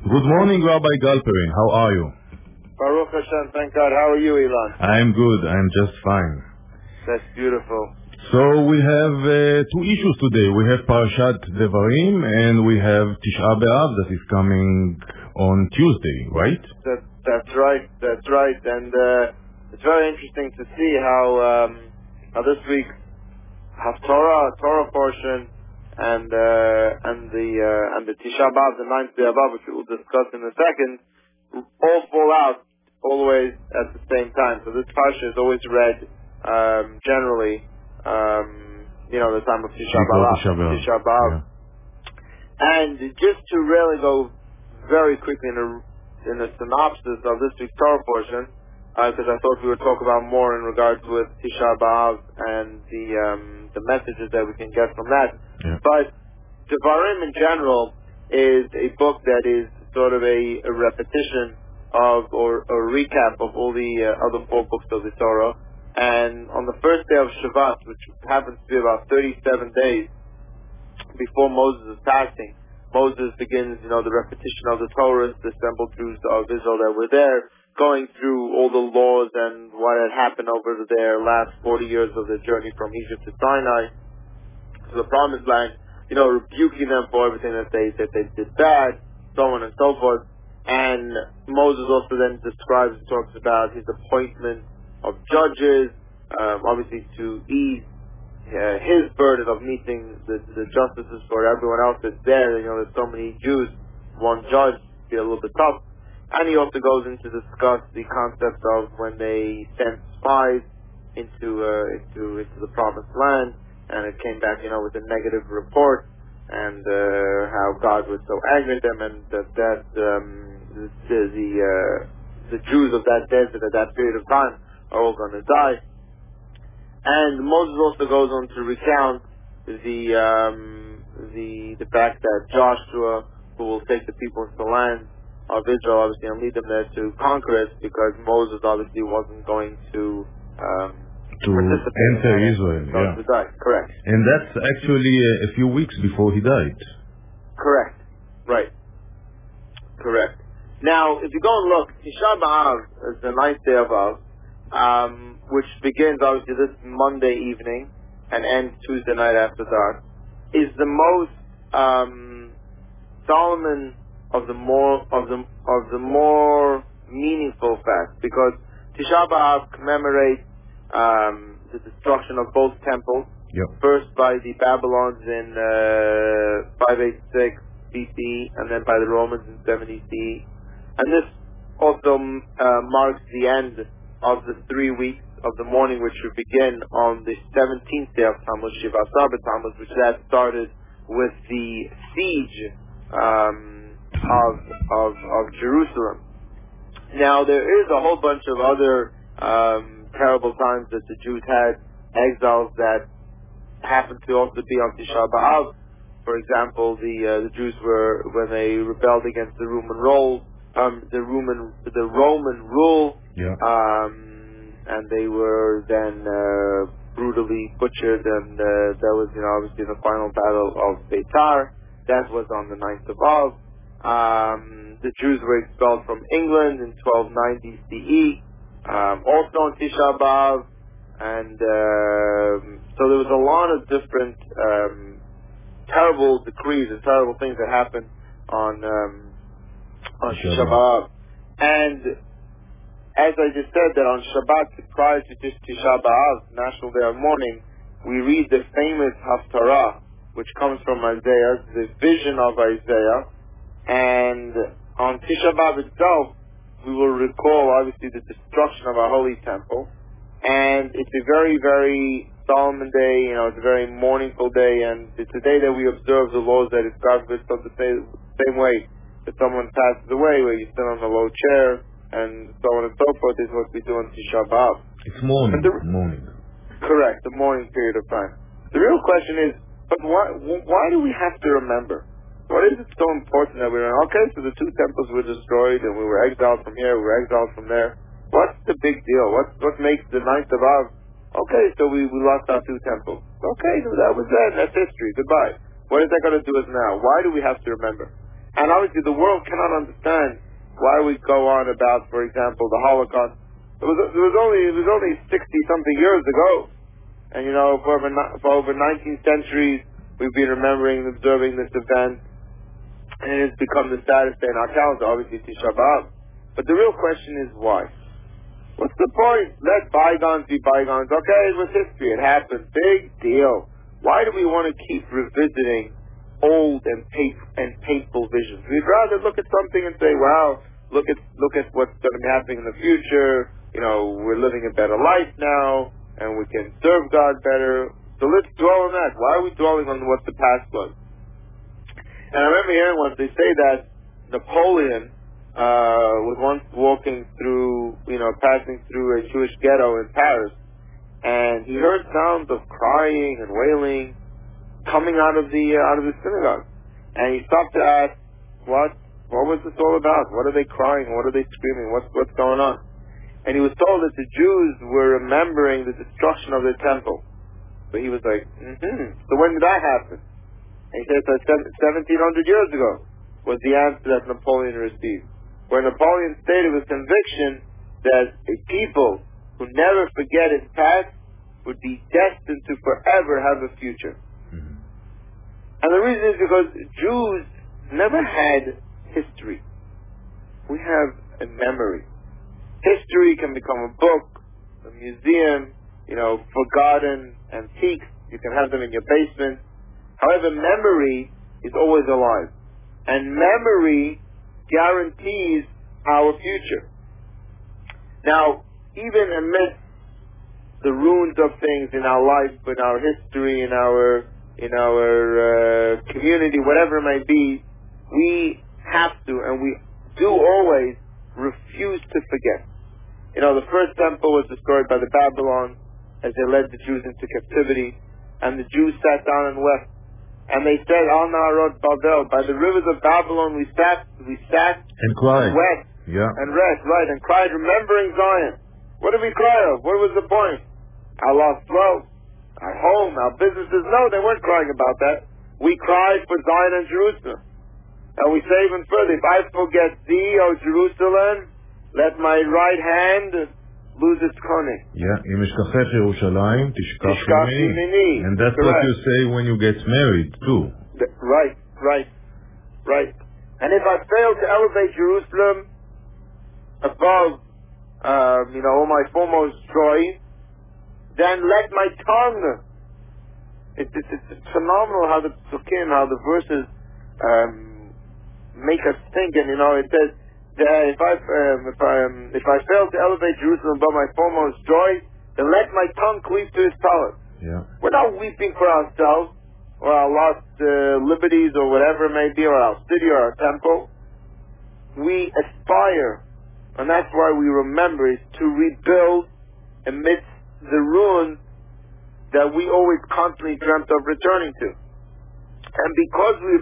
Good morning, Rabbi Galperin. How are you? Baruch Hashem, thank God. How are you, Ilan? I'm good. I'm just fine. That's beautiful. So we have two issues today. We have Parashat Devarim and we have Tisha B'Av that is coming on Tuesday, right? That's right. That's right. And it's very interesting to see how this week Torah portion and the Tisha B'Av, the ninth day of Av, which we will discuss in a second, all fall out always at the same time. So this parsha is always read generally, the time of Tisha B'Av. Yeah. And just to really go very quickly in a synopsis of this week's Torah portion, because I thought we would talk about more in regards with Tisha B'Av and the messages that we can get from that. Yeah. But Devarim in general is a book that is sort of a repetition of or a recap of all the other four books of the Torah. And on the first day of Shabbat, which happens to be about 37 days before Moses is passing, Moses begins, the repetition of the Torah, the assembled Jews of Israel that were there, going through all the laws and what had happened over their last 40 years of the journey from Egypt to Sinai, to the Promised Land, rebuking them for everything that they did bad, so on and so forth. And Moses also then describes and talks about his appointment of judges, obviously to ease his burden of meeting the justices for everyone else that's there. There's so many Jews, one judge, be a little bit tough. And he also goes into discuss the concept of when they sent spies into the Promised Land, and it came back, with a negative report, and how God was so angry at them, and that the Jews of that desert at that period of time are all going to die. And Moses also goes on to recount the fact that Joshua, who will take the people into the land of Israel, obviously, and lead them there to conquer it, because Moses obviously wasn't going to enter Israel. To die. Correct. And that's actually a few weeks before he died. Correct. Right. Correct. Now, if you go and look, Tisha B'Av is the ninth day of Av, which begins obviously this Monday evening and ends Tuesday night after dark, is the most solemn of the more meaningful facts, because Tisha B'Av commemorates the destruction of both temples. Yep. First by the Babylons in 586 BC, and then by the Romans in 70 CE. And this also marks the end of the 3 weeks of the mourning, which would begin on the 17th day of Tammuz, Shiva Asar B'Tammuz, which that started with the siege of Jerusalem. Now, there is a whole bunch of other terrible times that the Jews had, exiles that happened to also be on Tisha B'Av. For example, the Jews were, when they rebelled against the Roman rule, and they were then brutally butchered, and that was, obviously the final battle of Beitar. That was on the 9th of Av. The Jews were expelled from England in 1290 CE, also on Tisha B'Av, and so there was a lot of different terrible decrees and terrible things that happened on Tisha B'Av. And as I just said, that on Shabbat, prior to Tisha B'Av, National Day of Mourning, we read the famous Haftarah, which comes from Isaiah, the vision of Isaiah. And on Tisha B'Av itself, we will recall, obviously, the destruction of our holy temple. And it's a very, very solemn day, it's a very mournful day, and it's a day that we observe the laws that it's God forbid, so the same way that someone passes away, where you sit on a low chair, and so on and so forth, is what we do on Tisha B'Av. It's mourning. Correct, the mourning period of time. The real question is, but why do we have to remember? What is it so important that we're okay, so the two temples were destroyed, and we were exiled from here, we were exiled from there. What's the big deal? What makes the 9th of Av? Okay, so we lost our two temples. Okay, that was that. That's history. Goodbye. What is that going to do us now? Why do we have to remember? And obviously the world cannot understand why we go on about, for example, the Holocaust. It was only 60-something years ago. And for over 19 centuries, we've been remembering and observing this event. And it has become the saddest day in our calendar, obviously Tisha B'Av. But the real question is why? What's the point? Let bygones be bygones. Okay, it was history. It happened. Big deal. Why do we want to keep revisiting old and painful visions? We'd rather look at something and say, wow, look at what's going to be happening in the future. We're living a better life now, and we can serve God better. So let's dwell on that. Why are we dwelling on what the past was? And I remember hearing once they say that Napoleon was once passing through a Jewish ghetto in Paris, and he heard sounds of crying and wailing coming out of the synagogue. And he stopped to ask, what was this all about? What are they crying? What are they screaming? What's going on? And he was told that the Jews were remembering the destruction of their temple. So he was like, So when did that happen? And he said, 1,700 years ago was the answer that Napoleon received. Where Napoleon stated with conviction that a people who never forget its past would be destined to forever have a future. Mm-hmm. And the reason is because Jews never had history. We have a memory. History can become a book, a museum, forgotten antiques. You can have them in your basement. However, memory is always alive. And memory guarantees our future. Now, even amidst the ruins of things in our life, in our history, in our community, whatever it may be, we have to, and we do always, refuse to forget. The first temple was destroyed by the Babylon as they led the Jews into captivity, and the Jews sat down and wept. And they said, Al Na'arot Babel, by the rivers of Babylon we sat and cried, wept, and rest, right, and cried, remembering Zion. What did we cry of? What was the point? Our lost wealth, our home, our businesses? No, they weren't crying about that. We cried for Zion and Jerusalem. And we say even further, if I forget thee, O Jerusalem, let my right hand lose its cunning. אם אשכחך ירושלים, תשכח ימיני. And that's correct. What you say when you get married, too. Right. And if I fail to elevate Jerusalem above, all my foremost joy, then let my tongue. It's phenomenal how the psukim, how the verses make us think. And it says that if I fail to elevate Jerusalem above my foremost joy, then let my tongue cleave to his palace. Yeah. We're not weeping for ourselves or our lost liberties or whatever it may be, or our city or our temple. We aspire, and that's why we remember, is to rebuild amidst the ruins that we always constantly dreamt of returning to. And because we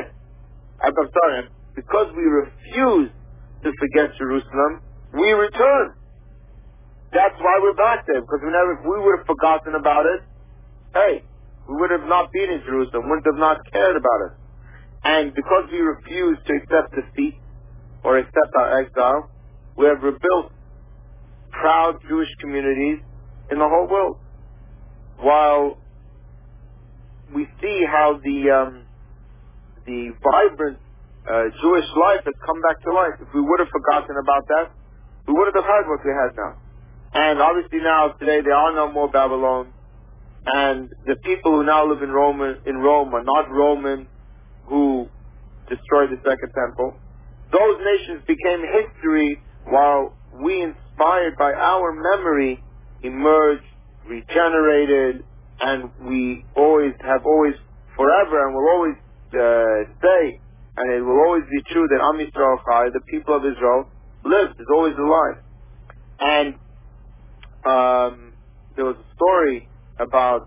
because we refuse to forget Jerusalem, we return. That's why we're back there, because if we would have forgotten about it, we would have not been in Jerusalem, wouldn't have not cared about it. And because we refuse to accept defeat or accept our exile, we have rebuilt proud Jewish communities in the whole world. While we see how the vibrant Jewish life has come back to life. If we would have forgotten about that, we wouldn't have had what we had now. And obviously now, today, there are no more Babylon. And the people who now live in Rome are not Romans who destroyed the Second Temple. Those nations became history while we, inspired by our memory, emerged, regenerated, and we have always, forever, and will always say, and it will always be true that Am Yisrael Chai, the people of Israel, lives, is always alive. And there was a story about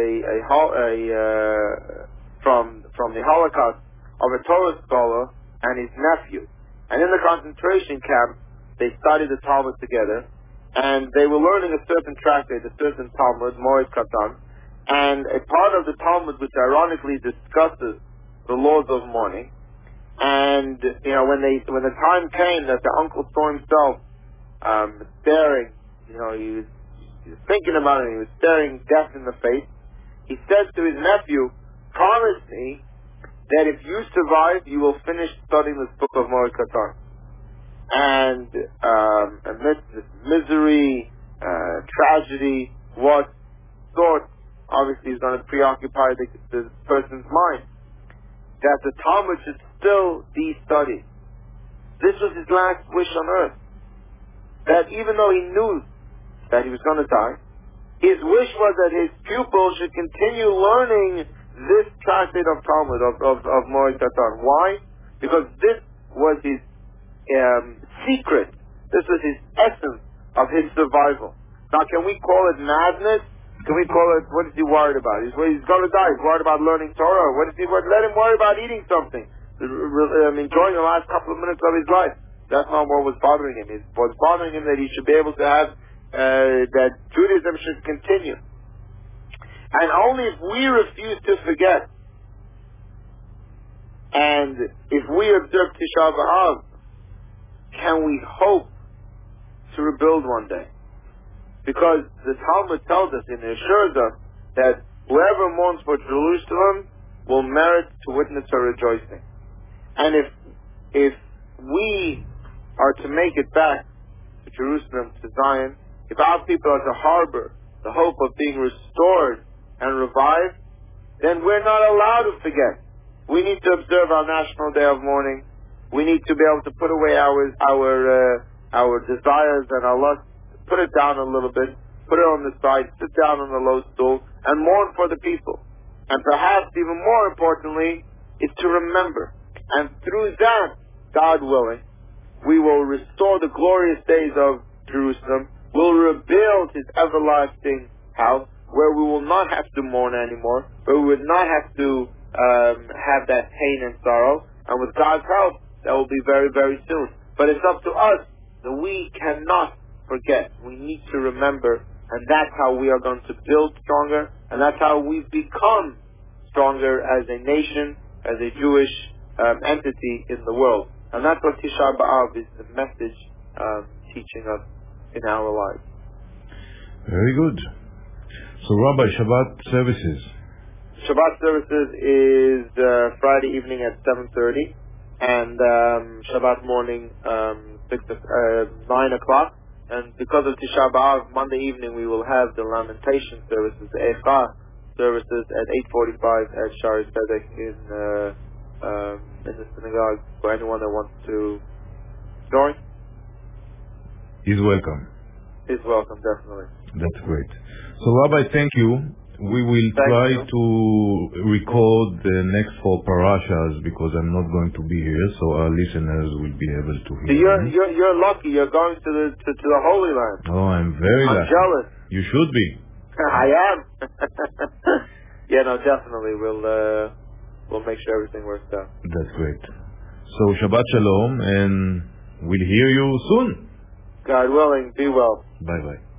from the Holocaust of a Torah scholar and his nephew. And in the concentration camp, they studied the Talmud together, and they were learning a certain tractate, a certain Talmud, Moed Katan, and a part of the Talmud which ironically discusses the laws of mourning. And when the time came that the uncle saw himself staring, he was thinking about it. He was staring death in the face. He said to his nephew, "Promise me that if you survive, you will finish studying this book of Moreh Katan." And amidst this misery, tragedy, what thought obviously is going to preoccupy the person's mind? That the Talmud should still be studied. This was his last wish on earth. That even though he knew that he was going to die, his wish was that his pupils should continue learning this tractate of Talmud, of Moreh Katan. Why? Because this was his secret. This was his essence of his survival. Now, can we call it madness? Can we call it, what is he worried about? He's going to die. He's worried about learning Torah. What is he worried? Let him worry about eating something. Enjoying the last couple of minutes of his life. That's not what was bothering him. It was bothering him that he should be able to have, that Judaism should continue. And only if we refuse to forget, and if we observe Tisha B'Av, can we hope to rebuild one day. Because the Talmud tells us and assures us that whoever mourns for Jerusalem will merit to witness her rejoicing. And if we are to make it back to Jerusalem, to Zion, if our people are to harbor the hope of being restored and revived, then we're not allowed to forget. We need to observe our national day of mourning. We need to be able to put away our desires and our lusts, put it down a little bit, put it on the side, sit down on the low stool, and mourn for the people. And perhaps even more importantly is to remember. And through that, God willing, we will restore the glorious days of Jerusalem. We'll rebuild His everlasting house, where we will not have to mourn anymore, where we would not have to have that pain and sorrow. And with God's help, that will be very, very soon. But it's up to us that we cannot forget. We need to remember, and that's how we are going to build stronger, and that's how we become stronger as a nation, as a Jewish entity in the world. And that's what Tisha B'Av is the message teaching us in our lives. Very good. So Rabbi, Shabbat services. Shabbat services is Friday evening at 7:30, and Shabbat morning 9 o'clock. And because of Tisha B'Av, Monday evening we will have the lamentation services, the Eicha services at 8:45 at Shari Tzedek in the synagogue. For anyone that wants to join, is welcome. Is welcome, definitely. That's great. So Rabbi, thank you. We will try to record the next 4 parashas because I'm not going to be here, so our listeners will be able to hear. So you're lucky. You're going to the Holy Land. Oh, I'm very lucky. I'm jealous. You should be. I am. Yeah, no, definitely. We'll make sure everything works out. That's great. So Shabbat Shalom, and we'll hear you soon. God willing, be well. Bye-bye.